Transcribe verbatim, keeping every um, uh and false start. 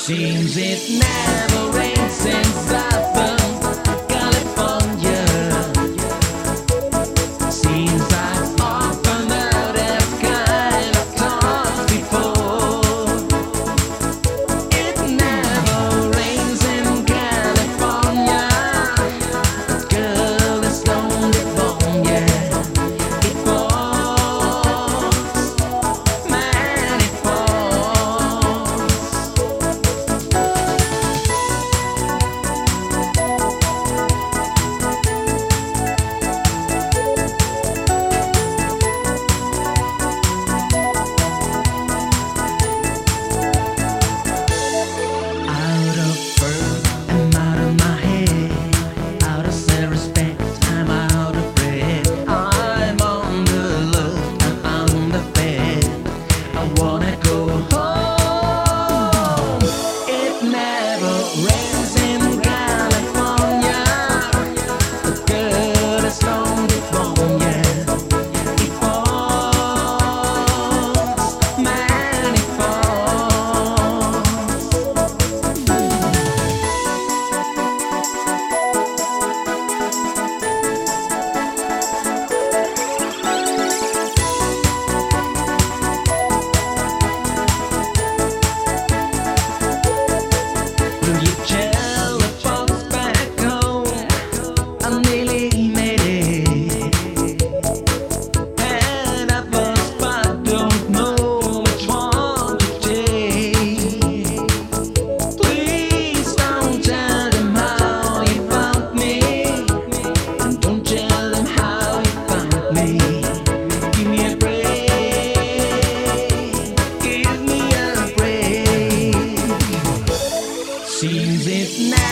Seems it never rains since I've been California. Seems I've often heard that kind of talk before. It never rains in California. Girl, it's lonely born, yeah. It falls, man, it falls. Out of birth, I'm out of my head. Out of self-respect, I'm out of breath. I'm on the look, I'm on the bed. I wanna go home. It never rains in California. The girl is lonely from, yeah. It falls, man, it falls. Will you tell the folks back home I nearly made it? And I first, but don't know which one to take. Please don't tell them how you found me, and don't tell them how you found me. Give me a break, give me a break. Seems it now.